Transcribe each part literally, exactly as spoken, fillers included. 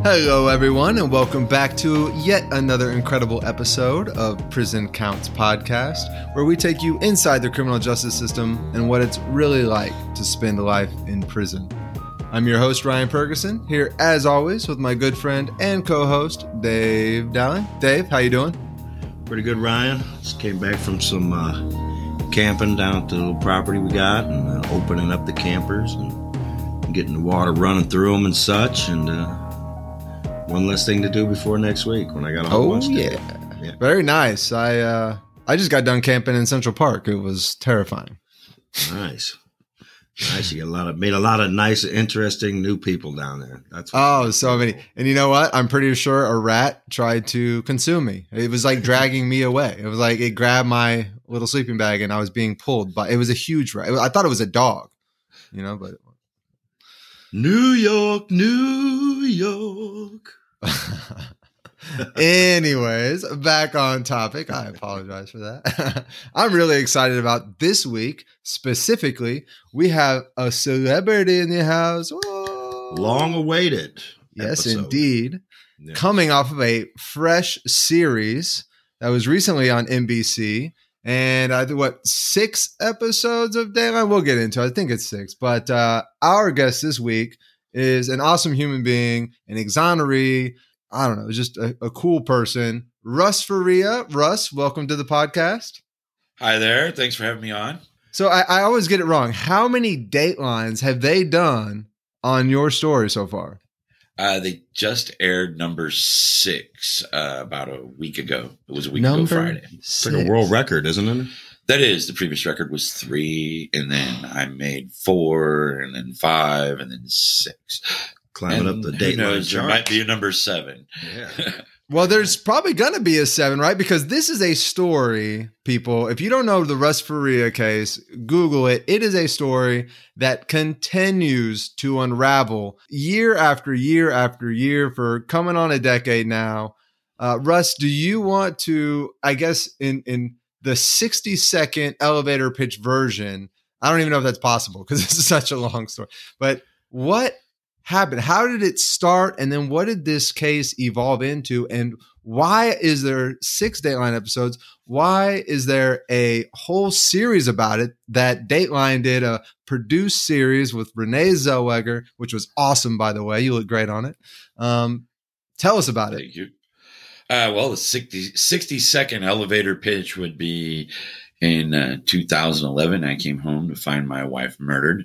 Hello, everyone, and welcome back to yet another incredible episode of Prison Counts Podcast, where we take you inside the criminal justice system and what it's really like to spend a life in prison. I'm your host, Ryan Ferguson, here as always with my good friend and co-host, Dave Dallin. Dave, how you doing? Pretty good, Ryan. Just came back from some uh, camping down at the little property we got and uh, opening up the campers and getting the water running through them and such, and uh, one less thing to do before next week when I got a whole Oh, bunch to yeah. do. Yeah. Very nice. I uh, I just got done camping in Central Park. It was terrifying. Nice. Nice. You got a lot of, made a lot of nice, interesting new people down there. That's Oh, so many. And you know what? I'm pretty sure a rat tried to consume me. It was like dragging me away. It was like it grabbed my little sleeping bag and I was being pulled by, it was a huge rat. I thought it was a dog, you know, but. New York, New York. Anyways, back on topic. I apologize for that. I'm really excited about this week. Specifically, we have a celebrity in the house. Whoa. Long awaited. Yes, episode. indeed. Yeah. Coming off of a fresh series that was recently on N B C. And I think, what, six episodes of Dayline? We'll get into it. I think it's six. But uh, our guest this week is an awesome human being, an exoneree. I don't know, just a, a cool person. Russ Faria. Russ, welcome to the podcast. Hi there. Thanks for having me on. So I, I always get it wrong. How many Datelines have they done on your story so far? Uh, they just aired number six uh, about a week ago. It was a week Number ago Friday. It's like a world record, isn't it? That is. The previous record was three, and then I made four, and then five, and then six. Climbing And up the who Dateline knows, there chart. might be a number seven. Yeah. Well, there's probably going to be a seven, right? Because this is a story, people. If you don't know the Russ Faria case, Google it. It is a story that continues to unravel year after year after year for coming on a decade now. Uh, Russ, do you want to, I guess, in, in the sixty second elevator pitch version, I don't even know if that's possible because this is such a long story, but what happened? How did it start? And then what did this case evolve into? And why is there six Dateline episodes? Why is there a whole series about it that Dateline did a produced series with Renee Zellweger, which was awesome, by the way. You look great on it. Um, tell us about it. Thank you. Uh, well, the sixty, sixty second elevator pitch would be in uh, two thousand eleven. I came home to find my wife murdered.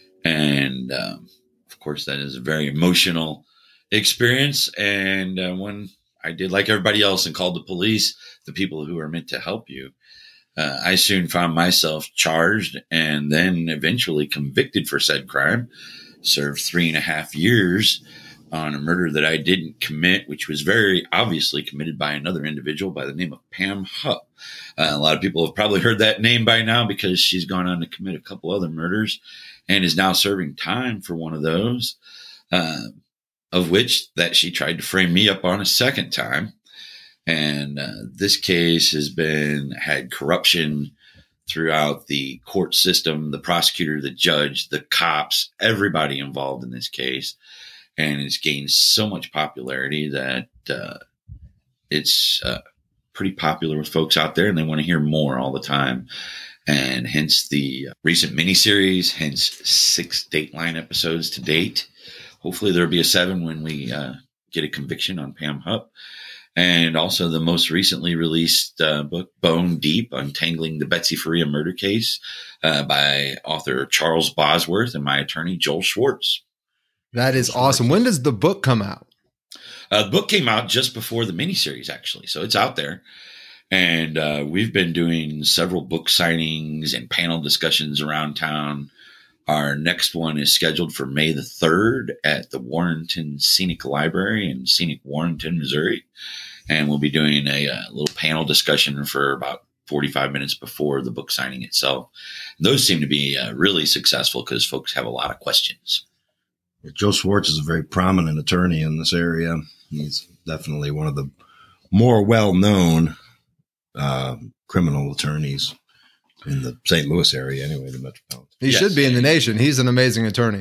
And, um, of course, that is a very emotional experience. And uh, when I did like everybody else and called the police, the people who are meant to help you, uh, I soon found myself charged and then eventually convicted for said crime, served three and a half years on a murder that I didn't commit, which was very obviously committed by another individual by the name of Pam Hupp. Uh, a lot of people have probably heard that name by now because she's gone on to commit a couple other murders and is now serving time for one of those, uh, of which that she tried to frame me up on a second time. And uh, this case has been had corruption throughout the court system, the prosecutor, the judge, the cops, everybody involved in this case. And it's gained so much popularity that uh, it's uh, pretty popular with folks out there, and they want to hear more all the time. And hence the recent miniseries, hence six Dateline episodes to date. Hopefully there'll be a seven when we uh, get a conviction on Pam Hupp. And also the most recently released uh, book, Bone Deep, Untangling the Betsy Faria Murder Case uh, by author Charles Bosworth and my attorney, Joel Schwartz. That is awesome. When does the book come out? Uh, the book came out just before the miniseries, actually. So it's out there. And uh, we've been doing several book signings and panel discussions around town. Our next one is scheduled for May the third at the Warrenton Scenic Library in scenic Warrenton, Missouri. And we'll be doing a, a little panel discussion for about forty-five minutes before the book signing itself. Those seem to be uh, really successful because folks have a lot of questions. Joe Schwartz is a very prominent attorney in this area. He's definitely one of the more well-known uh, criminal attorneys in the Saint Louis area, anyway, the metropolitan. He Yes. should be in the nation. He's an amazing attorney.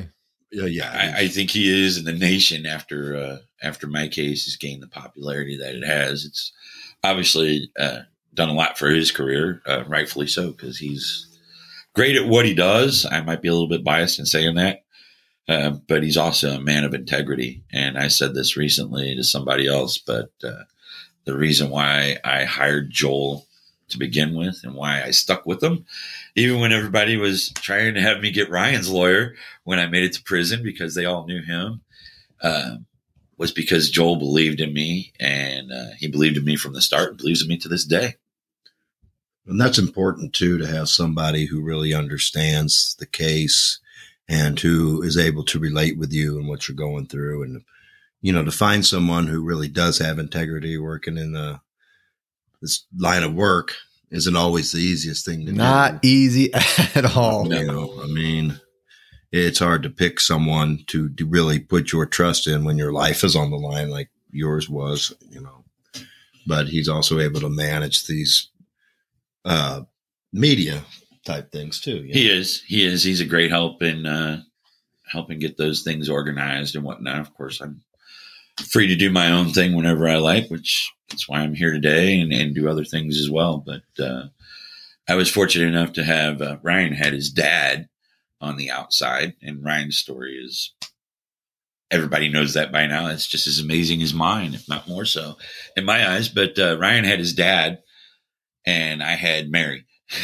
Yeah, yeah. I, I think he is in the nation after uh, after my case has gained the popularity that it has. It's obviously uh, done a lot for his career, uh, rightfully so, because he's great at what he does. I might be a little bit biased in saying that, uh, but he's also a man of integrity. And I said this recently to somebody else, but uh, the reason why I hired Joel to begin with and why I stuck with him, even when everybody was trying to have me get Ryan's lawyer when I made it to prison because they all knew him, uh, was because Joel believed in me, and uh, he believed in me from the start and believes in me to this day. And that's important too, to have somebody who really understands the case and who is able to relate with you and what you're going through. And, you know, to find someone who really does have integrity working in the this line of work isn't always the easiest thing to Not do. easy at all. You know, I mean, it's hard to pick someone to, to really put your trust in when your life is on the line, like yours was, you know. But he's also able to manage these uh, media type things too. You know? He is. He is. He's a great help in uh, helping get those things organized and whatnot. Of course, I'm free to do my own thing whenever I like, which that's why I'm here today, and, and do other things as well. But uh, I was fortunate enough to have uh, Ryan had his dad on the outside, and Ryan's story is, everybody knows that by now. It's just as amazing as mine, if not more so in my eyes. But uh, Ryan had his dad, and I had Mary.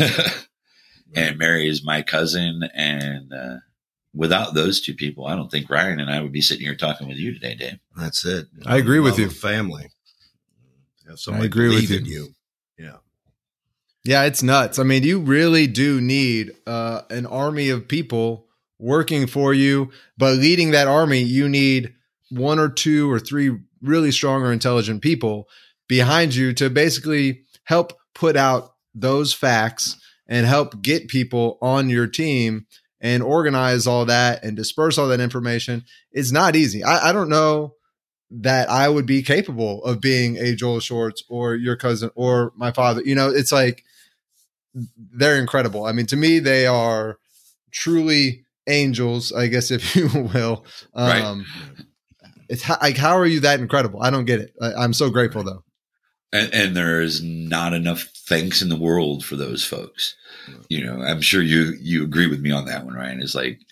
And Mary is my cousin, and uh, without those two people, I don't think Ryan and I would be sitting here talking with you today, Dave. That's it. I agree with you. Family. Have somebody I agree with believe in you. you. Yeah. Yeah, it's nuts. I mean, you really do need uh, an army of people working for you, but leading that army, you need one or two or three really strong or intelligent people behind you to basically help put out those facts and help get people on your team and organize all that and disperse all that information. It's not easy. I, I don't know that I would be capable of being a Joel Shorts or your cousin or my father. You know, it's like, they're incredible. I mean, to me, they are truly angels, I guess, if you will. Um, Right. It's how, like, how are you that incredible? I don't get it. I, I'm so grateful though. And, and there is not enough thanks in the world for those folks. You know, I'm sure you you agree with me on that one, Ryan. It's like,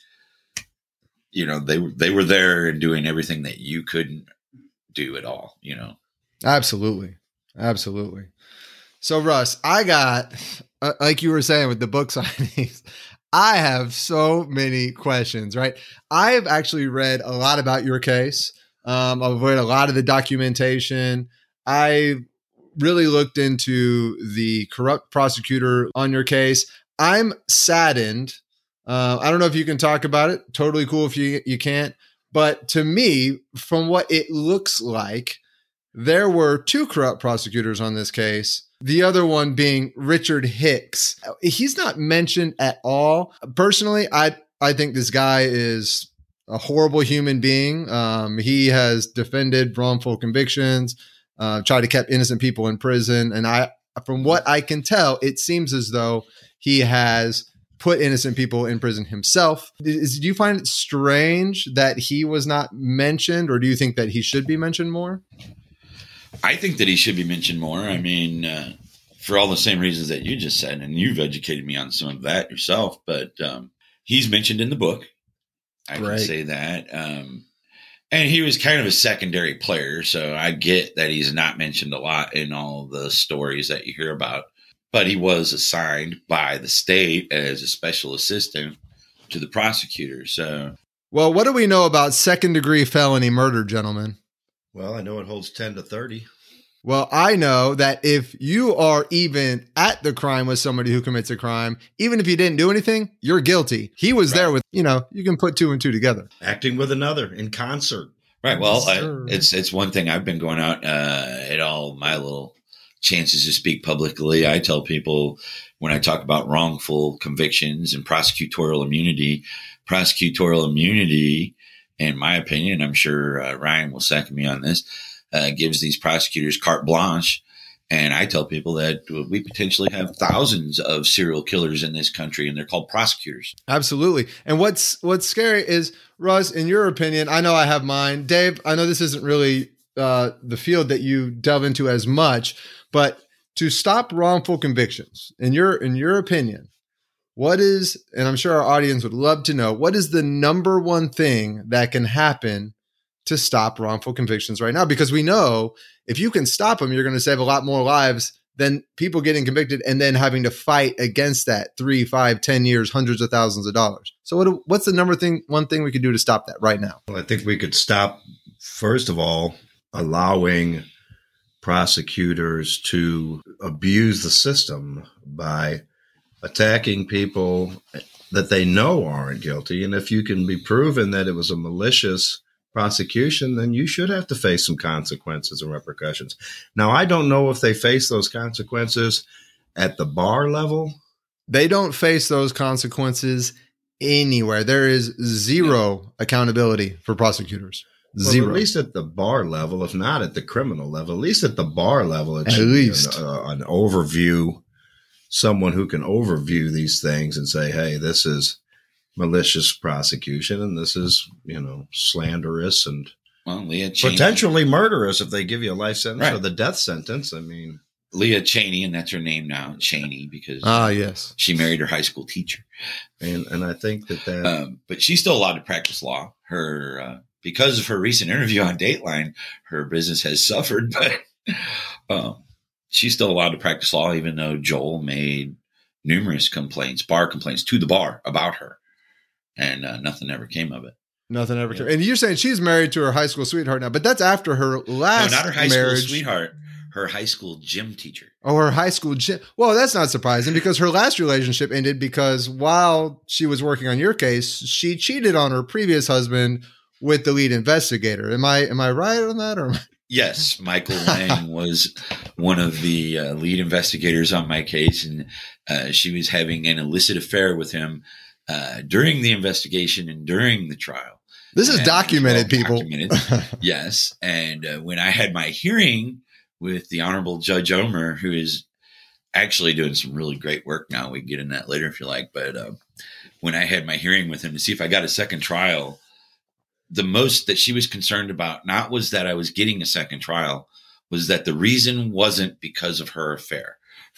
you know, they were they were there and doing everything that you couldn't do at all. You know, Absolutely, absolutely. So, Russ, I got, uh, like you were saying with the book signings, I have so many questions. Right, I have actually read a lot about your case. Um, I've read a lot of the documentation. I really looked into the corrupt prosecutor on your case. I'm saddened. Uh, I don't know if you can talk about it. Totally cool if you you can't. But to me, from what it looks like, there were two corrupt prosecutors on this case. The other one being Richard Hicks. He's not mentioned at all. Personally, I I think this guy is a horrible human being. Um, he has defended wrongful convictions. Uh, try to keep innocent people in prison. And I, from what I can tell, it seems as though he has put innocent people in prison himself. Is, do you find it strange that he was not mentioned, or do you think that he should be mentioned more? I think that he should be mentioned more. I mean, uh, for all the same reasons that you just said, and you've educated me on some of that yourself, but um, he's mentioned in the book. I Right. can say that. Um, And he was kind of a secondary player, so I get that he's not mentioned a lot in all the stories that you hear about. But he was assigned by the state as a special assistant to the prosecutor. So, Well, what do we know about second degree felony murder, gentlemen? Well, I know it holds ten to thirty. Well, I know that if you are even at the crime with somebody who commits a crime, even if you didn't do anything, you're guilty. He was Right. there with, you know, you can put two and two together. Acting with another in concert. right. Well, Yes, I, sir. it's it's one thing. I've been going out uh, at all my little chances to speak publicly. I tell people when I talk about wrongful convictions and prosecutorial immunity, prosecutorial immunity, in my opinion, I'm sure uh, Ryan will second me on this, uh, gives these prosecutors carte blanche. And I tell people that we potentially have thousands of serial killers in this country, and they're called prosecutors. Absolutely. And what's what's scary is, Russ, in your opinion, I know I have mine. Dave, I know this isn't really uh, the field that you delve into as much, but to stop wrongful convictions, in your in your opinion, what is, and I'm sure our audience would love to know, what is the number one thing that can happen to stop wrongful convictions right now? Because we know if you can stop them, you're going to save a lot more lives than people getting convicted and then having to fight against that three, five, ten years, hundreds of thousands of dollars. So what, what's the number thing, one thing we could do to stop that right now? Well, I think we could stop, first of all, allowing prosecutors to abuse the system by attacking people that they know aren't guilty. And if you can be proven that it was a malicious prosecution, then you should have to face some consequences and repercussions. Now, I don't know if they face those consequences at the bar level. They don't face those consequences anywhere. There is zero accountability for prosecutors. Zero. Well, at least at the bar level, if not at the criminal level, at least at the bar level, it at should least be an, uh, an overview, someone who can overview these things and say, hey, this is malicious prosecution, and this is, you know, slanderous and well, Leah Cheney, potentially murderous if they give you a life sentence right. or the death sentence. I mean, Leah Cheney, and that's her name now, Cheney, because ah, yes, she married her high school teacher, and and I think that that, um, but she's still allowed to practice law. Her uh, because of her recent interview on Dateline, her business has suffered, but um, she's still allowed to practice law, even though Joel made numerous complaints, bar complaints to the bar about her. And uh, nothing ever came of it. Nothing ever came. And you're saying she's married to her high school sweetheart now, but that's after her last No, not her high marriage. school sweetheart, her high school gym teacher. Oh, her high school gym. Well, that's not surprising because her last relationship ended because while she was working on your case, she cheated on her previous husband with the lead investigator. Am I am I right on that? Or Yes, Michael Lang was one of the uh, lead investigators on my case, and uh, she was having an illicit affair with him Uh, during the investigation and during the trial. This is and documented, people. Documented, yes. And uh, when I had my hearing with the Honorable Judge Omer, who is actually doing some really great work now, we can get in that later if you like. But uh, when I had my hearing with him to see if I got a second trial, the most that she was concerned about, not was that I was getting a second trial, was that the reason wasn't because of her affair.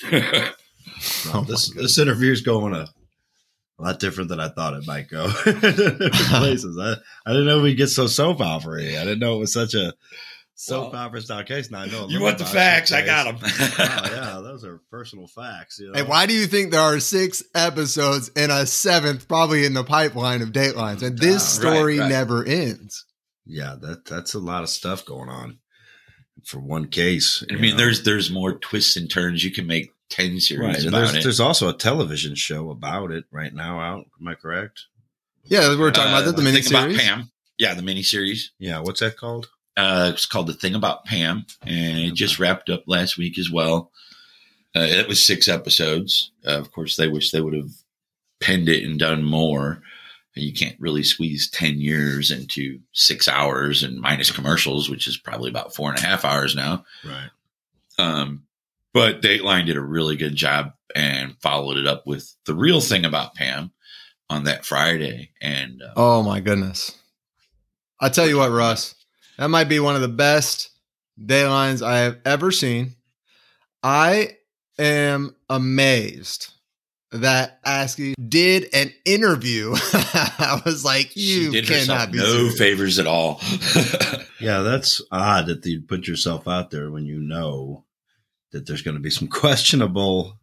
oh this this interview is going a A lot different than I thought it might go. Places. I, I didn't know we'd get so soap opera-y. I didn't know it was such a soap well, opera style case. Now I know. You want the facts? I got them. Oh yeah, those are personal facts. You know? Hey, why do you think there are six episodes and a seventh probably in the pipeline of Datelines? And this Ah, story right, right. never ends. Yeah, that that's a lot of stuff going on for one case. I mean, know. there's there's more twists and turns. You can make ten series right. And about there's, it. There's also a television show about it right now out. Am I correct? Yeah, we were talking uh, about that, the Thing miniseries. About Pam. Yeah, the miniseries. Yeah, what's that called? Uh, it's called The Thing About Pam, and it just wrapped up last week as well. Uh, it was six episodes. Uh, of course, they wish they would have penned it and done more. You can't really squeeze ten years into six hours and minus commercials, which is probably about four and a half hours now. Right. Um, but Dateline did a really good job and followed it up with The Real Thing About Pam on that Friday. And uh, oh my goodness. I tell you what, Russ, that might be one of the best Datelines I have ever seen. I am amazed that Askey did an interview. I was like, you she did cannot be no serious. favors at all. Yeah, that's odd that you put yourself out there when you know that there's going to be some questionable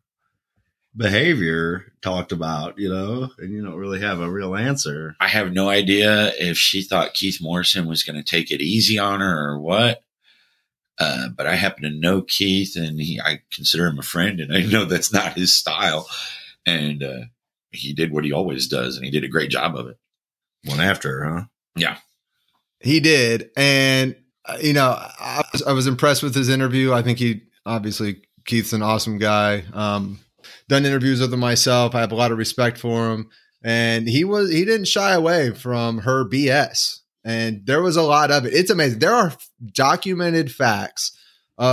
behavior talked about, you know, and you don't really have a real answer. I have no idea if she thought Keith Morrison was going to take it easy on her or what. Uh, but I happen to know Keith, and he, I consider him a friend, and I know that's not his style. And uh, he did what he always does, and he did a great job of it. One after her, huh? Yeah. He did. And, uh, you know, I was, I was impressed with his interview. I think he, obviously, Keith's an awesome guy. Um, done interviews with him myself. I have a lot of respect for him. And he was, he didn't shy away from her B S. And there was a lot of it. It's amazing. There are documented facts of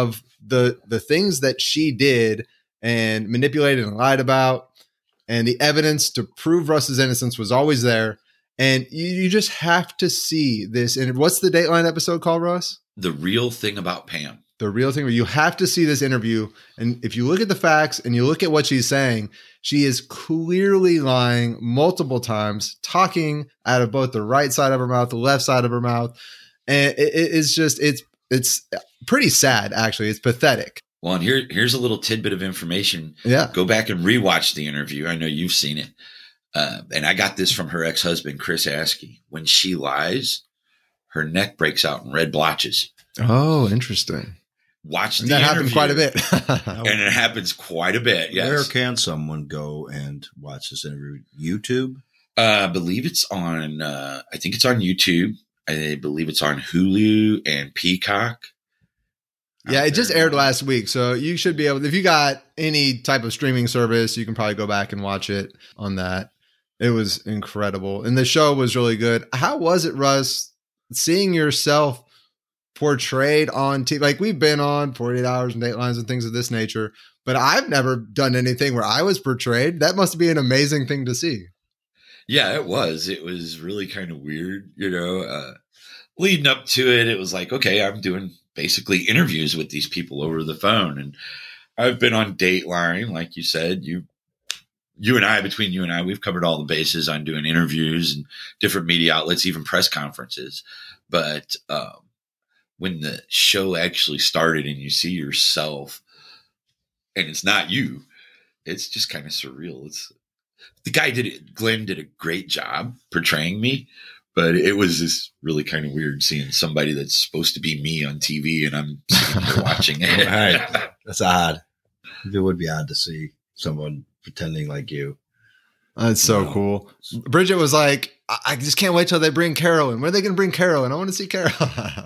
the the things that she did and manipulated and lied about, and the evidence to prove Russ's innocence was always there. And you, you just have to see this. And what's the Dateline episode called, Russ? The Real Thing About Pam. The Real Thing. Where you have to see this interview. And if you look at the facts and you look at what she's saying, she is clearly lying multiple times, talking out of both the right side of her mouth, the left side of her mouth. And it, it's just, it's, it's pretty sad, actually. It's pathetic. Well, and here, here's a little tidbit of information. Yeah. Go back and rewatch the interview. I know you've seen it. Uh, and I got this from her ex-husband, Chris Askey. When she lies, her neck breaks out in red blotches. Oh, interesting. Watch and the that interview. happened quite a bit. And it happens quite a bit, yes. Where can someone go and watch this interview? YouTube? Uh, I believe it's on, uh, I think it's on YouTube. I believe it's on Hulu and Peacock. Yeah, it just aired last week, so you should be able to, if you got any type of streaming service, you can probably go back and watch it on that. It was incredible. And the show was really good. How was it, Russ, seeing yourself portrayed on T V? Like, we've been on forty-eight hours and Datelines and things of this nature, but I've never done anything where I was portrayed. That must be an amazing thing to see. Yeah, it was. It was really kind of weird, you know, uh, leading up to it. It was like, okay, I'm doing basically interviews with these people over the phone. And I've been on Dateline, like you said, you, you and I, between you and I, we've covered all the bases on doing interviews and different media outlets, even press conferences. But, um, when the show actually started and you see yourself and it's not you, it's just kind of surreal. It's, the guy did it. Glenn did a great job portraying me, but it was just really kind of weird seeing somebody that's supposed to be me on T V and I'm sitting here watching it. Right. That's odd. It would be odd to see someone pretending like you. That's so Wow. cool. Bridget was like, I, I just can't wait till they bring Carol in. When are they going to bring Carol in? I want to see Carol.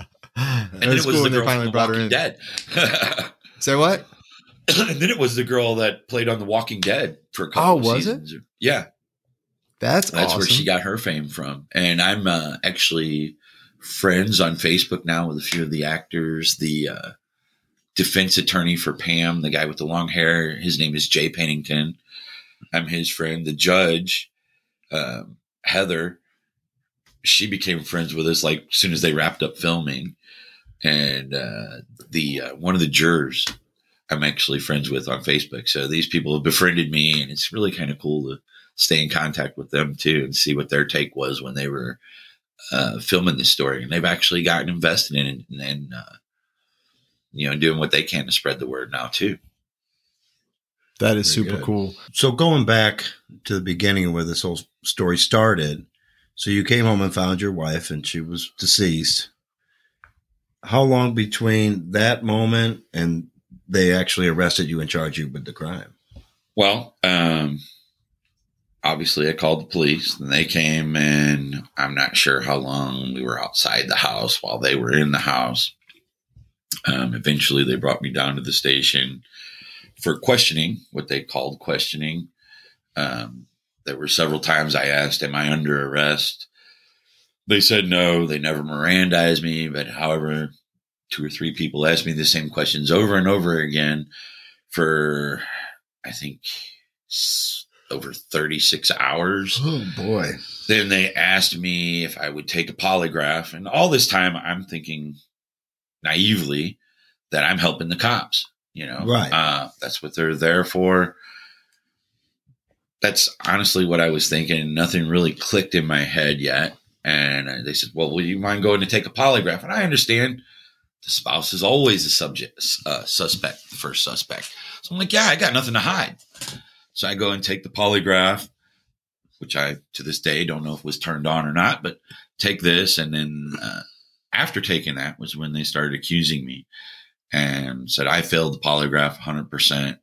And then it was cool the when they girl finally from The brought her Walking in. Dead. Say what? And then it was the girl that played on The Walking Dead for a couple Oh, of was it? seasons. Yeah. That's That's awesome. where she got her fame from. And I'm uh, actually friends on Facebook now with a few of the actors. The uh, defense attorney for Pam, the guy with the long hair, his name is Jay Pennington. I'm his friend. The judge, um, Heather, she became friends with us like as soon as they wrapped up filming. And uh, the uh, one of the jurors I'm actually friends with on Facebook. So these people have befriended me, and it's really kind of cool to stay in contact with them too and see what their take was when they were uh, filming this story. And they've actually gotten invested in it and, and uh, you know, doing what they can to spread the word now too. That is Very super good. cool. So going back to the beginning of where this whole story started, so you came home and found your wife and she was deceased. How long between that moment and they actually arrested you and charged you with the crime? Well, um, obviously I called the police and they came, and I'm not sure how long we were outside the house while they were in the house. Um, eventually they brought me down to the station for questioning, what they called questioning. Um, there were several times I asked, am I under arrest? They said no. They never Mirandized me, but however, two or three people asked me the same questions over and over again for, I think, s- over thirty-six hours. Oh, boy. Then they asked me if I would take a polygraph. And all this time I'm thinking naively that I'm helping the cops, you know, Right. Uh, that's what they're there for. That's honestly what I was thinking. Nothing really clicked in my head yet. And they said, well, would you mind going to take a polygraph? And I understand the spouse is always the subject, uh, suspect, the first suspect. So I'm like, yeah, I got nothing to hide. So I go and take the polygraph, which I, to this day, don't know if it was turned on or not, but take this. And then uh, after taking that was when they started accusing me and said I failed the polygraph one hundred percent.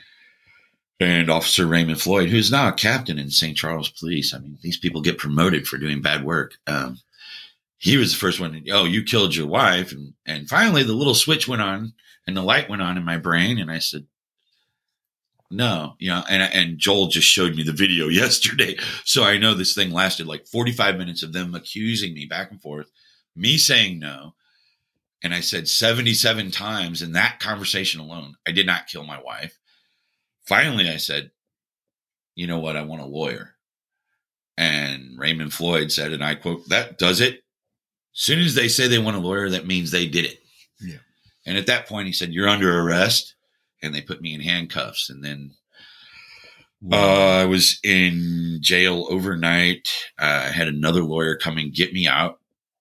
And Officer Raymond Floyd, who's now a captain in Saint Charles Police. I mean, these people get promoted for doing bad work. Um, he was the first one. To, oh, you killed your wife. And, and finally the little switch went on and the light went on in my brain. And I said, no, you know, and, and Joel just showed me the video yesterday. So I know this thing lasted like forty-five minutes of them accusing me back and forth, me saying no. And I said seventy-seven times in that conversation alone, I did not kill my wife. Finally, I said, you know what? I want a lawyer. And Raymond Floyd said, and I quote, that does it. As soon as they say they want a lawyer, that means they did it. Yeah. And at that point, he said, you're under arrest. And they put me in handcuffs. And then uh, I was in jail overnight. Uh, I had another lawyer come and get me out.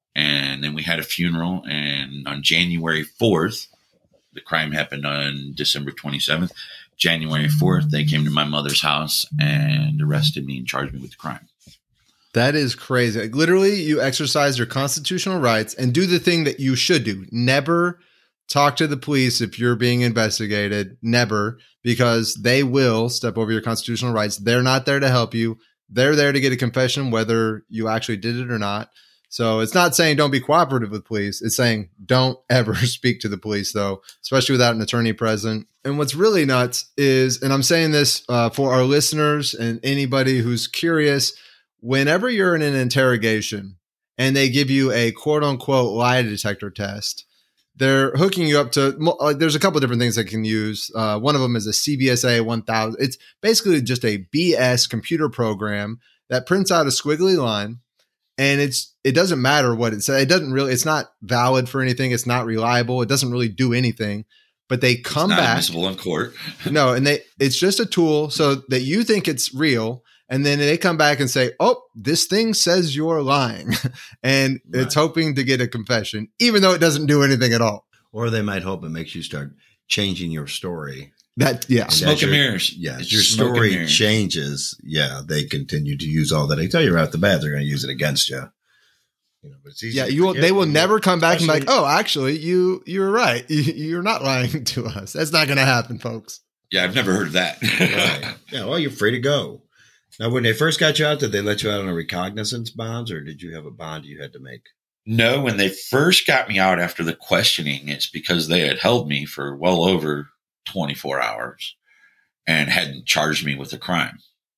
And then we had a funeral. And on January fourth, the crime happened on December twenty-seventh. January fourth, they came to my mother's house and arrested me and charged me with the crime. That is crazy. Like, literally, you exercise your constitutional rights and do the thing that you should do. Never talk to the police if you're being investigated. Never, because they will step over your constitutional rights. They're not there to help you. They're there to get a confession, whether you actually did it or not. So it's not saying don't be cooperative with police. It's saying don't ever speak to the police, though, especially without an attorney present. And what's really nuts is, and I'm saying this uh, for our listeners and anybody who's curious, whenever you're in an interrogation and they give you a quote unquote lie detector test, they're hooking you up to, like, there's a couple of different things they can use. Uh, one of them is a C B S A one thousand. It's basically just a B S computer program that prints out a squiggly line. And it's, it doesn't matter what it says. It doesn't really, it's not valid for anything. It's not reliable. It doesn't really do anything, but they come it's not back. Admissible in court. No. And they, it's just a tool so that you think it's real. And then they come back and say, oh, this thing says you're lying. And right. It's hoping to get a confession, even though it doesn't do anything at all. Or they might hope it makes you start changing your story. That, yeah. Smoke and mirrors. Yeah. As your story changes, yeah, they continue to use all that. They tell you right off the bat, they're going to use it against you. You know, but it's easy yeah, you will, they will you never come back and be like, especially- oh, actually, you, you're right. You, you're not lying to us. That's not going to happen, folks. Yeah, I've never heard of that. Right. Yeah, well, you're free to go. Now, when they first got you out, did they let you out on a recognizance bonds, or did you have a bond you had to make? No, when they first got me out after the questioning, it's because they had held me for well over twenty-four hours and hadn't charged me with a crime.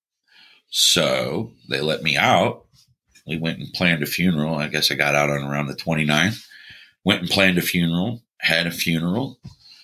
So they let me out. We went and planned a funeral. I guess I got out on around the twenty-ninth. Went and planned a funeral, had a funeral.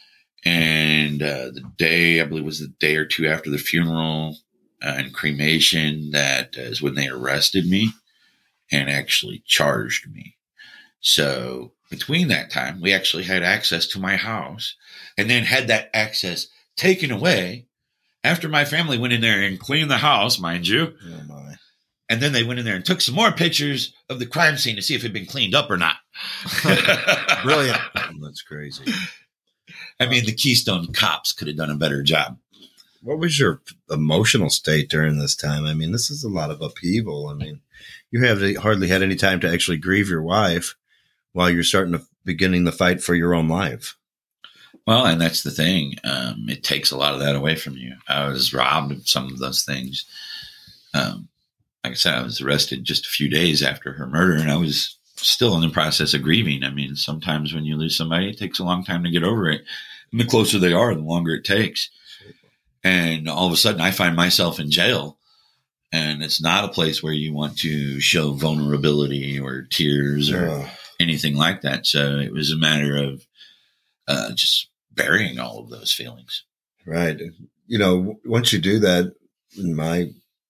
And uh, the day, I believe it was the day or two after the funeral uh, and cremation, that is when they arrested me and actually charged me. So between that time, we actually had access to my house and then had that access taken away after my family went in there and cleaned the house, mind you. Oh my. And then they went in there and took some more pictures of the crime scene to see if it had been cleaned up or not. Brilliant. That's crazy. I mean, the Keystone Cops could have done a better job. What was your emotional state during this time? I mean, this is a lot of upheaval. I mean, you have hardly had any time to actually grieve your wife while you're starting to beginning the fight for your own life. Well, and that's the thing. Um, it takes a lot of that away from you. I was robbed of some of those things. Um, like I said, I was arrested just a few days after her murder, and I was still in the process of grieving. I mean, sometimes when you lose somebody, it takes a long time to get over it. And the closer they are, the longer it takes. And all of a sudden, I find myself in jail. And it's not a place where you want to show vulnerability or tears or Oh. anything like that. So it was a matter of uh, just burying all of those feelings. Right. You know, w- once you do that, in my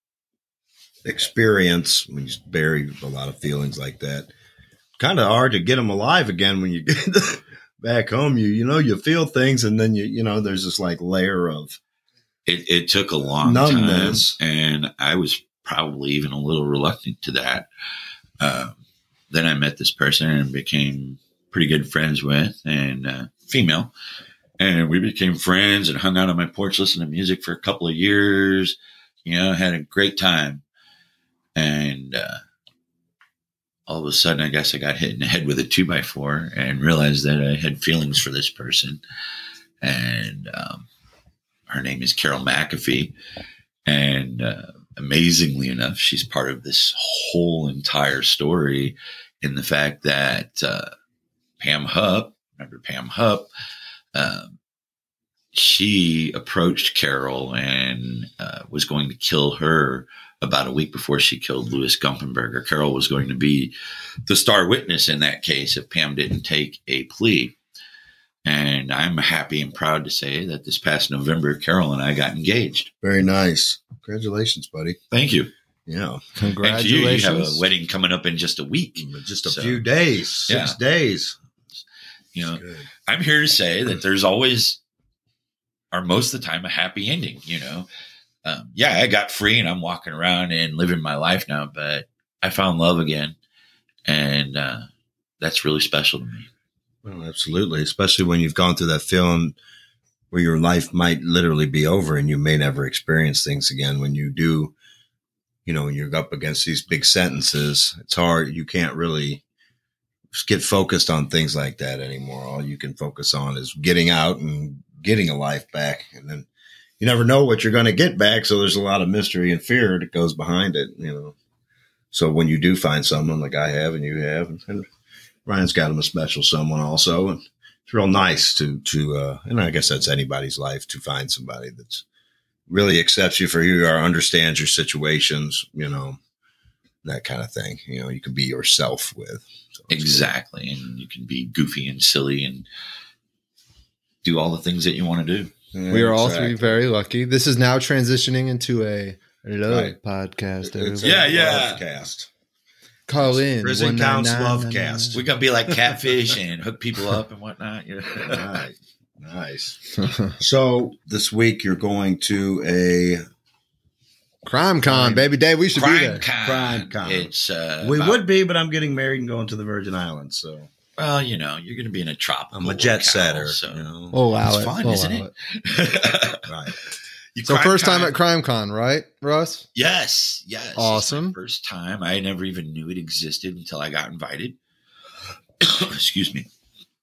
experience, when you bury a lot of feelings like that, kind of hard to get them alive again when you get back home. You, you know, you feel things, and then you, you know, there's this like layer of It, it took a long numbness, time, and I was probably even a little reluctant to that. Um, then I met this person and became pretty good friends with, and uh, female, and we became friends and hung out on my porch, listening to music for a couple of years. You know, had a great time, and uh, all of a sudden, I guess I got hit in the head with a two by four and realized that I had feelings for this person, and um, her name is Carol McAfee, and uh, amazingly enough, she's part of this whole entire story in the fact that uh, Pam Hupp, remember Pam Hupp, um, she approached Carol and uh, was going to kill her about a week before she killed Louis Gumpenberger. Carol was going to be the star witness in that case if Pam didn't take a plea. And I'm happy and proud to say that this past November, Carol and I got engaged. Very nice. Congratulations, buddy. Thank you. Yeah. Congratulations. And you, you have a wedding coming up in just a week. Just a So, few days, six yeah. days. You know, Good. I'm here to say that there's always, or most of the time, a happy ending. You know, um, yeah, I got free and I'm walking around and living my life now, but I found love again, and uh, that's really special to me. Well, absolutely, especially when you've gone through that feeling where your life might literally be over and you may never experience things again. When you do, you know, when you're up against these big sentences, it's hard. You can't really get focused on things like that anymore. All you can focus on is getting out and getting a life back. And then you never know what you're going to get back. So there's a lot of mystery and fear that goes behind it, you know. So when you do find someone like I have and you have, and Ryan's got him a special someone also. And it's real nice to, to, uh, and I guess that's anybody's life, to find somebody that's really accepts you for who you are, understands your situations, you know, that kind of thing. You know, you can be yourself with. So Exactly. And you can be goofy and silly and do all the things that you want to do. Yeah, We are all exactly. three very lucky. This is now transitioning into a love Right. podcast. It's everyone. Yeah, a yeah. love cast. Call in. Prison Counts Love Cast. We're going to be like Catfish and hook people up and whatnot. You know? Right. Nice. So this week you're going to a Crime Con, baby. Dave, we should be Crime there. Con. Crime Con. It's, uh, we about- would be, but I'm getting married and going to the Virgin Islands, so well, you know, you're going to be in a tropical I'm a jet locale, setter. So. You know? Oh, wow. It's it. fun, We'll isn't allow it? Right. You So Crime first time Con- at Crime Con, right, Russ? Yes, yes. It's Awesome. my first time. I never even knew it existed until I got invited. Excuse me.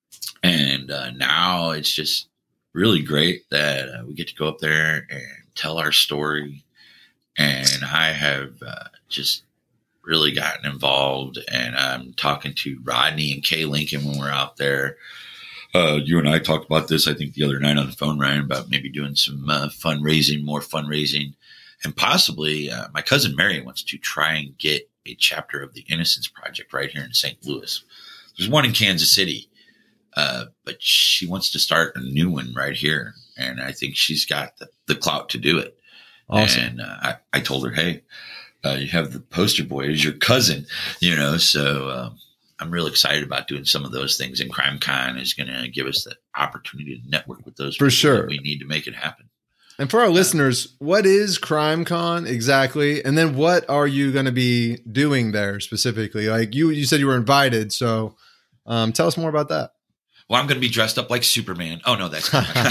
And uh, now it's just really great that uh, we get to go up there and tell our story. And I have uh, just really gotten involved. And I'm talking to Rodney and Kay Lincoln when we're out there. Uh, you and I talked about this, I think, the other night on the phone, Ryan, about maybe doing some uh, fundraising, more fundraising. And possibly uh, my cousin Mary wants to try and get a chapter of the Innocence Project right here in Saint Louis. There's one in Kansas City, uh, but she wants to start a new one right here. And I think she's got the, the clout to do it. Awesome. And uh, I, I told her, hey, uh, you have the poster boy as your cousin, you know, so um, I'm real excited about doing some of those things. And Crime Con is going to give us the opportunity to network with those For people sure. that we need to make it happen. And for our listeners, what is Crime Con exactly? And then what are you going to be doing there specifically? Like you, you said you were invited. So um, tell us more about that. Well, I'm going to be dressed up like Superman. Oh, no, that's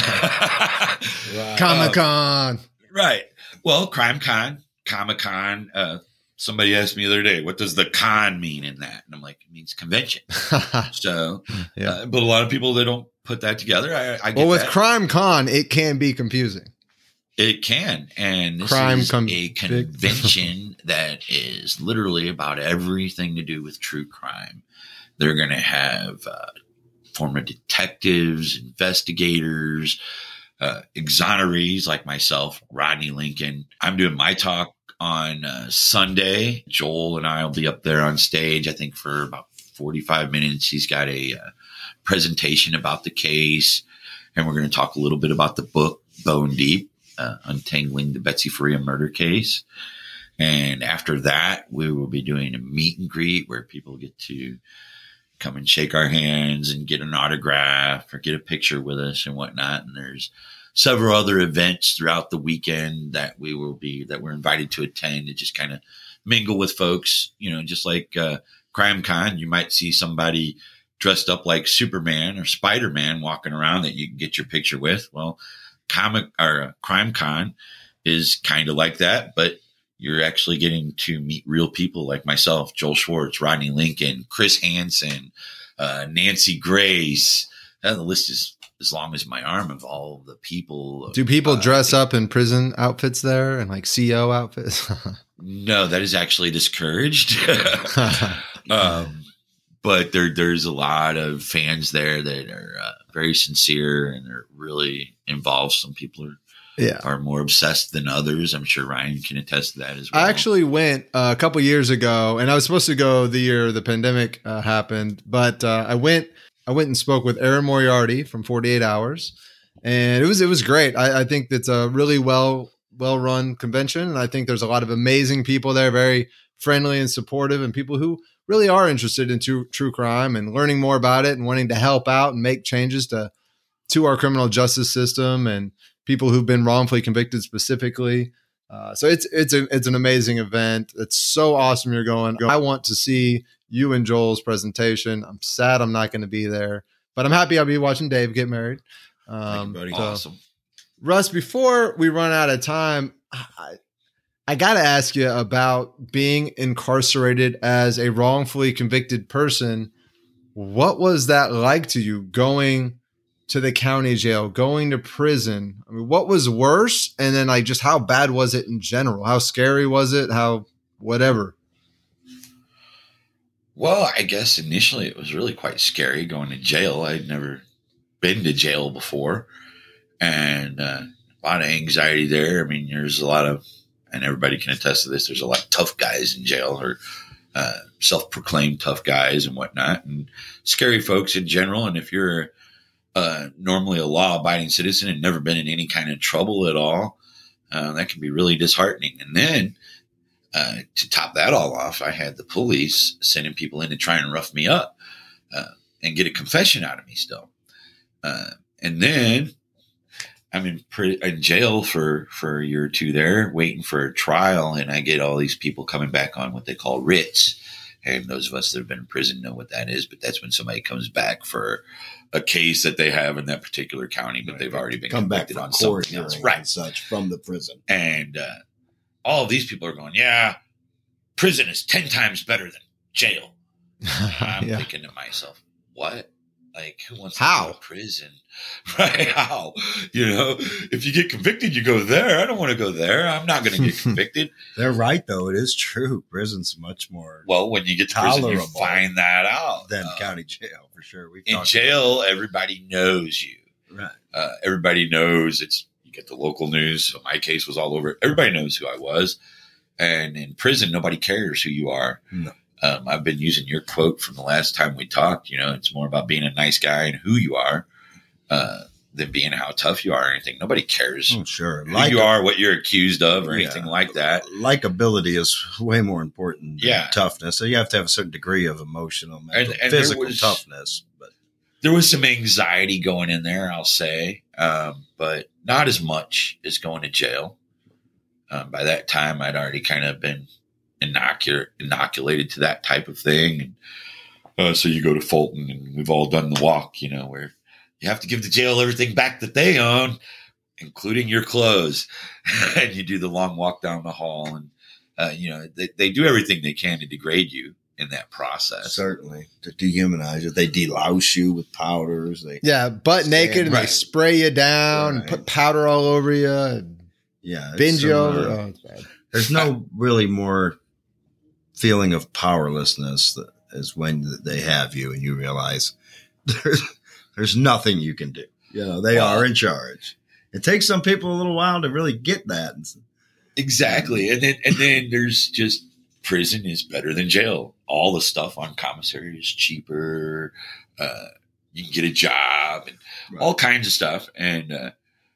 Comic-Con. Comic Con. Right. Well, Crime Con, Comic Con. Uh, somebody asked me the other day, what does the con mean in that? And I'm like, it means convention. So, Yeah. uh, but a lot of people, they don't put that together. I, I get Well, with that. Crime Con, it can be confusing. It can. And this Crime is con- a convention that is literally about everything to do with true crime. They're going to have uh, former detectives, investigators, uh, exonerees like myself, Rodney Lincoln. I'm doing my talk on uh, Sunday. Joel and I will be up there on stage, I think, for about forty-five minutes. He's got a uh, presentation about the case, and we're going to talk a little bit about the book, Bone Deep. Uh, untangling the Betsy Faria murder case. And after that, we will be doing a meet and greet where people get to come and shake our hands and get an autograph or get a picture with us and whatnot. And there's several other events throughout the weekend that we will be, that we're invited to attend to just kind of mingle with folks, you know, just like uh, Crime Con. You might see somebody dressed up like Superman or Spider-Man walking around that you can get your picture with. Well, Comic or uh, Crime Con is kind of like that, but you're actually getting to meet real people like myself, Joel Schwartz, Rodney Lincoln, Chris Hansen, uh, Nancy Grace. And the list is as long as my arm of all the people. Do people uh, dress up in prison outfits there and like C O outfits? No, that is actually discouraged. um, but there there's a lot of fans there that are uh, very sincere and they're really involved. Some people are Yeah. are more obsessed than others. I'm sure Ryan can attest to that as well. I actually went uh, a couple years ago, and I was supposed to go the year the pandemic uh, happened, but uh, I went. I went and spoke with Aaron Moriarty from forty-eight hours, and it was it was great. I, I think it's a really well well run convention, and I think there's a lot of amazing people there, very friendly and supportive, and people who really are interested in true, true crime and learning more about it and wanting to help out and make changes to to our criminal justice system and people who've been wrongfully convicted specifically. Uh, so it's it's a, it's an amazing event. It's so awesome you're going. I want to see you and Joel's presentation. I'm sad I'm not going to be there, but I'm happy I'll be watching Dave get married. Um, Thank you, buddy. so- Awesome. Russ, before we run out of time, I, I got to ask you about being incarcerated as a wrongfully convicted person. What was that like to you going to the county jail, going to prison? I mean, what was worse? And then like just how bad was it in general? How scary was it? How whatever? Well, I guess initially it was really quite scary going to jail. I'd never been to jail before, and uh, a lot of anxiety there. I mean, there's a lot of, and everybody can attest to this, there's a lot of tough guys in jail, or uh, self-proclaimed tough guys and whatnot, and scary folks in general. And if you're uh, normally a law-abiding citizen and never been in any kind of trouble at all, uh, that can be really disheartening. And then uh, to top that all off, I had the police sending people in to try and rough me up uh, and get a confession out of me still. Uh, and then I'm in, pre- in jail for, for a year or two there, waiting for a trial. And I get all these people coming back on what they call writs. And those of us that have been in prison know what that is. But that's when somebody comes back for a case that they have in that particular county, but Right. they've already been Come back convicted from on court something else. hearing Right. and such from the prison. And uh, all of these people are going, yeah, prison is ten times better than jail. I'm Yeah. thinking to myself, what? Like, who wants How? to go to prison? Right? How? You know, if you get convicted, you go there. I don't want to go there. I'm not going to get convicted. They're right, though. It is true. Prison's much more Well, when you get to prison, you Tolerable. find that out. than Uh, county jail, for sure. We've in talked jail, everybody knows you. about- right. Uh, everybody knows it's, you get the local news. So my case was all over. Everybody knows who I was. And in prison, nobody cares who you are. No. Um, I've been using your quote from the last time we talked. You know, it's more about being a nice guy and who you are uh, than being how tough you are or anything. Nobody cares Oh, sure. who Like you are, what you're accused of, or Yeah. anything like that. Likability is way more important than Yeah. toughness. So you have to have a certain degree of emotional, mental, And- and there physical was- toughness. But There was some anxiety going in there, I'll say, um, but not as much as going to jail. Um, by that time, I'd already kind of been inocular, inoculated to that type of thing. And, uh, so you go to Fulton, and we've all done the walk, you know, where you have to give the jail everything back that they own, including your clothes. And you do the long walk down the hall. And, uh, you know, they, they do everything they can to degrade you in that process. certainly to dehumanize you, they delouse you with powders. They Yeah, butt naked and they Right. spray you down, and Right. put powder all over you, and yeah, it's bend you some, over. uh, Oh, it's bad. There's no really more feeling of powerlessness that is when they have you and you realize there's, there's nothing you can do. You know, they Well- are in charge. It takes some people a little while to really get that. Exactly. And then and then there's just prison is better than jail. All the stuff on commissary is cheaper. Uh, you can get a job and Right. all kinds of stuff. And uh,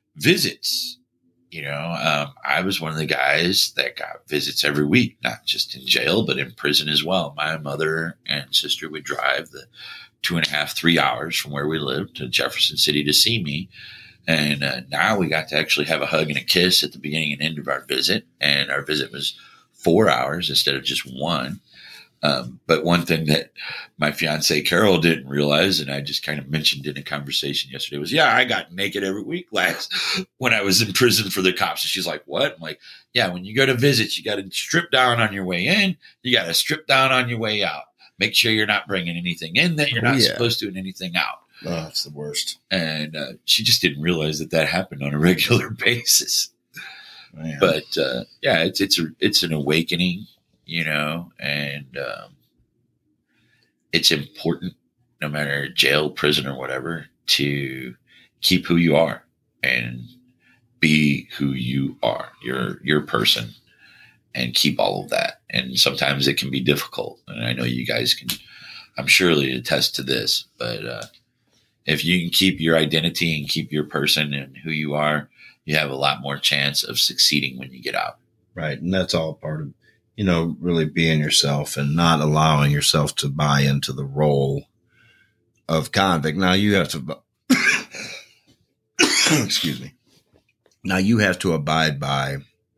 visits, you know, um, I was one of the guys that got visits every week, not just in jail, but in prison as well. My mother and sister would drive the two and a half, three hours from where we lived to Jefferson City to see me. And uh, now we got to actually have a hug and a kiss at the beginning and end of our visit. And our visit was four hours instead of just one. Um, but one thing that my fiance Carol didn't realize, and I just kind of mentioned in a conversation yesterday, was, yeah, I got naked every week last when I was in prison for the cops. And she's like, what? I'm like, yeah, when you go to visits, you got to strip down on your way in. You got to strip down on your way out. Make sure you're not bringing anything in that you're Oh, not yeah. supposed to and anything out. Oh, it's the worst. And uh, she just didn't realize that that happened on a regular basis. Man. But uh, yeah, it's it's a, it's an awakening, you know, and um, it's important, no matter jail, prison, or whatever, to keep who you are and be who you are, your your person, and keep all of that. And sometimes it can be difficult. And I know you guys can, I'm surely attest to this, but uh, if you can keep your identity and keep your person and who you are, you have a lot more chance of succeeding when you get out. Right. And that's all part of, you know, really being yourself and not allowing yourself to buy into the role of convict. Now you have to, excuse me. Now you have to abide by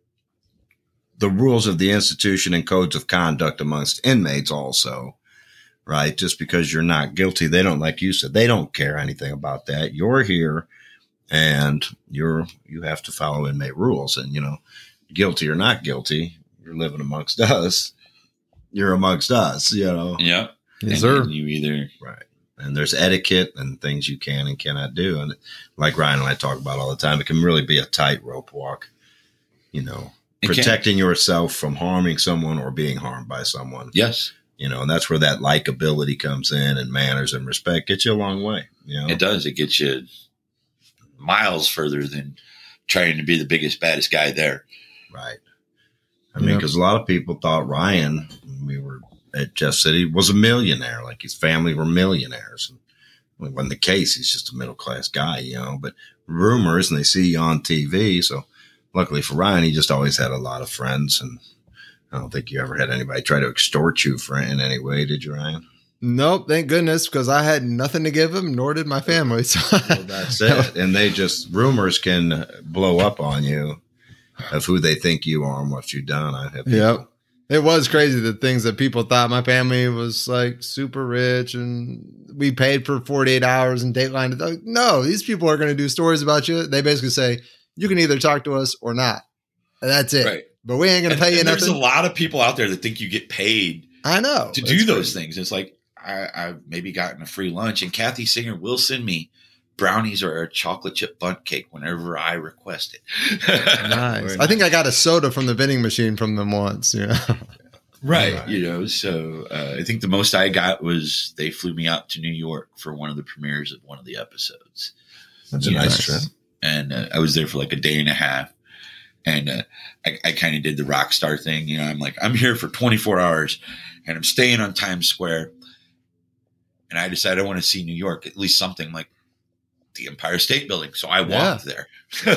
the rules of the institution and codes of conduct amongst inmates also, right? Just because you're not guilty, they don't, like you said, they don't care anything about that. You're here and you're, you have to follow inmate rules, and, you know, guilty or not guilty, you're living amongst us. You're amongst us, you know? Yeah. Yes, and sir. You either, right. And there's etiquette and things you can and cannot do. And like Ryan and I talk about all the time, it can really be a tightrope walk, you know, It protecting can. yourself from harming someone or being harmed by someone. Yes. You know, and that's where that likability comes in, and manners and respect gets you a long way. You know, It does. It gets you miles further than trying to be the biggest, baddest guy there. right. I mean, Yep. because a lot of people thought Ryan, when we were at Jeff City, was a millionaire. Like his family were millionaires. And it wasn't the case. He's just a middle class guy, you know. But rumors, and they see you on T V. So luckily for Ryan, he just always had a lot of friends, and I don't think you ever had anybody try to extort you for in any way, did you, Ryan? Nope, thank goodness, because I had nothing to give him, nor did my family. So Well, that's it. And they just, rumors can blow up on you of who they think you are and what you've done. I have people, Yep. It was crazy, the things that people thought. My family was like super rich and we paid for forty-eight hours in Dateline. Like, no, these people are going to do stories about you. They basically say, you can either talk to us or not. And that's it. Right. But we ain't going to pay you And there's nothing. a lot of people out there that think you get paid I know. to It's do those crazy. things. It's like, I, I've maybe gotten a free lunch, and Kathy Singer will send me brownies or a chocolate chip bundt cake whenever I request it. Nice. Very I think I got a soda from the vending machine from them once. You know? Right. Right. You know, so uh, I think the most I got was they flew me out to New York for one of the premieres of one of the episodes. That's a You know, nice trip. And uh, I was there for like a day and a half. And uh, I, I kind of did the rock star thing. You know, I'm like, I'm here for twenty-four hours and I'm staying on Times Square. And I decided I want to see New York, at least something like the Empire State Building. So I walked there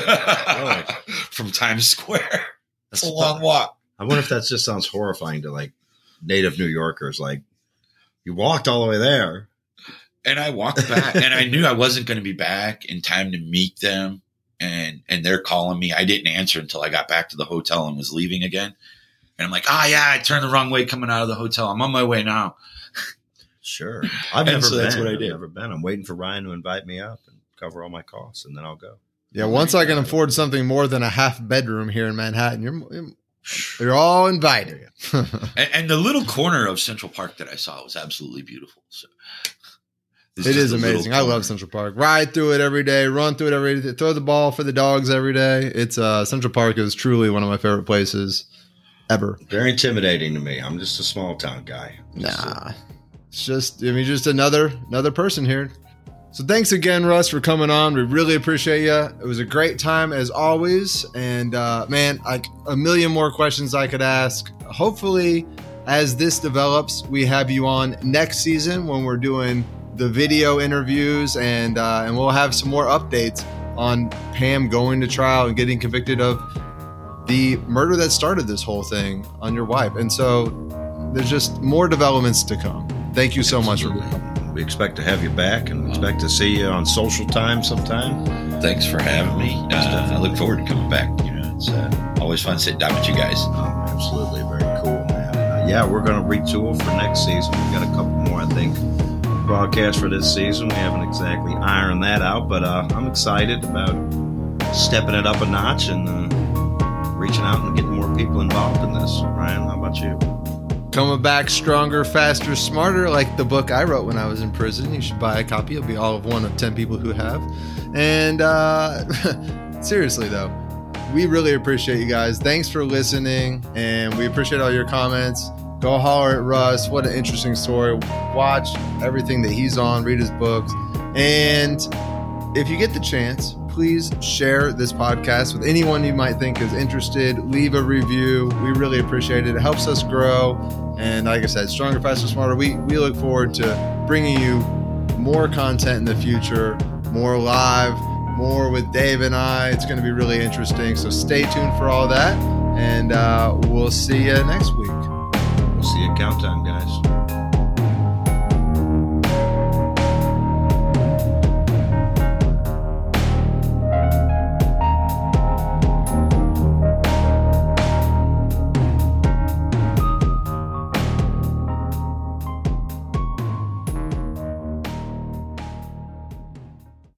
from Times Square. It's a long walk. I wonder if that just sounds horrifying to like native New Yorkers. Like, you walked all the way there. And I walked back, and I knew I wasn't going to be back in time to meet them. And and they're calling me. I didn't answer until I got back to the hotel and was leaving again. And I'm like, ah, oh, yeah, I turned the wrong way coming out of the hotel. I'm on my way now. Sure. I've And never so been. that's what I I've did. never been. I'm waiting for Ryan to invite me up and cover all my costs, and then I'll go. Yeah. Once I can afford something more than a half bedroom here in Manhattan, you're, you're all invited. And, and the little corner of Central Park that I saw was absolutely beautiful. So It is amazing. I love Central Park. Ride through it every day, run through it every day, throw the ball for the dogs every day. It's uh, Central Park is truly one of my favorite places ever. Very intimidating to me. I'm just a small town guy. Just a- Nah, it's just I mean, just another another person here. So thanks again, Russ, for coming on. We really appreciate you. It was a great time as always, and uh, man, like a million more questions I could ask. Hopefully, as this develops, we have you on next season when we're doing the video interviews, and uh, and we'll have some more updates on Pam going to trial and getting convicted of the murder that started this whole thing on your wife. And so there's just more developments to come. Thank you so much for being. We expect to have you back, and expect to see you on Social Time sometime. Thanks for having me. Uh, I look forward to coming back. You know, it's uh, always fun sitting down with you guys. Oh, absolutely. Very cool, man. Uh, yeah, we're going to retool for next season. We've got a couple more, I think, broadcasts for this season. We haven't exactly ironed that out, but uh, I'm excited about stepping it up a notch and uh, reaching out and getting more people involved in this. Ryan, how about you? Coming back stronger, faster, smarter, like the book I wrote when I was in prison. You should buy a copy. You'll be all of one of ten people who have. And uh, seriously, though, we really appreciate you guys. Thanks for listening, and we appreciate all your comments. go holler at Russ. What an interesting story. Watch everything that he's on, read his books. And if you get the chance, please share this podcast with anyone you might think is interested. Leave a review. We really appreciate it. It helps us grow. And like I said, Stronger, Faster, Smarter. We, we look forward to bringing you more content in the future, more live, more with Dave and I. It's going to be really interesting. So stay tuned for all that. And uh, we'll see you next week. We'll see you at Count Time, guys.